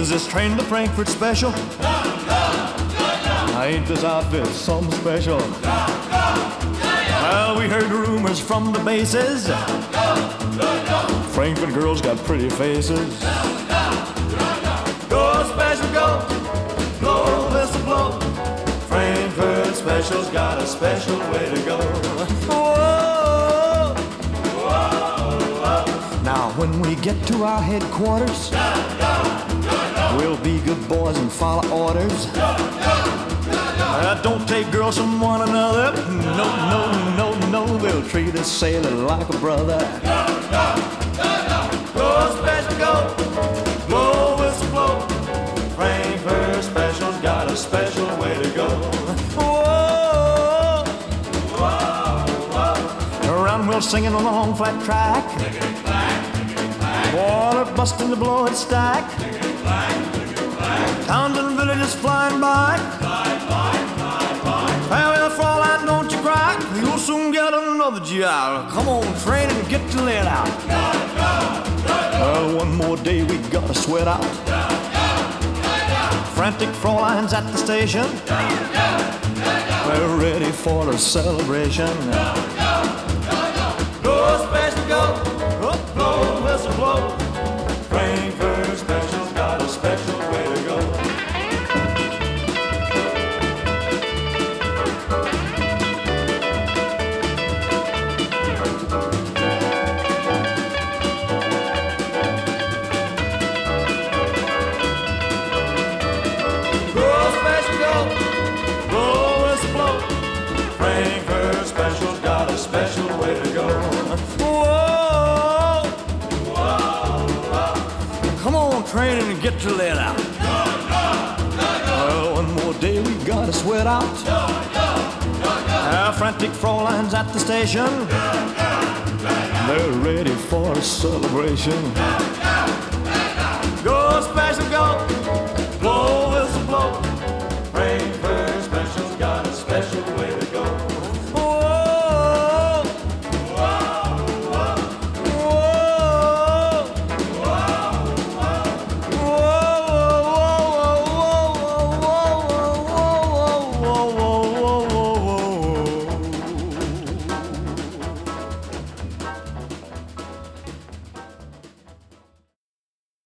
Is this train the Frankfurt special? Ain't this outfit something special? Well, we heard rumors from the bases. Frankfurt girls got pretty faces. Go special, go, blow whistle blow. Frankfurt special's got a special way to go. Whoa, whoa, whoa. Now when we get to our headquarters, we'll be good boys and follow orders. Don't take girls from one another. No, no, no, no. We'll treat a sailor like a brother. Go special, go, blow whistle blow. Frankfurt special's got a special way to go. Whoa, whoa, whoa. Around we're singing on a long flat track. Water busting the blow it stack. Towns and villages flying by. Farewell, Fräulein, don't you cry. You'll soon get another job. Come on, train and get to let out. Well, one more day we gotta sweat out. Frantic Fräuleins at the station. We're ready for a celebration. Go special, go, blow whistle blow. Frankfurt special's got a special way to go. Frankfurt special's got a special way to go. Whoa, whoa, whoa. Come on, train and get to let out. Well, one more day we gotta sweat out. Our frantic Fräuleins at the station. They're ready for a celebration. Go special, go.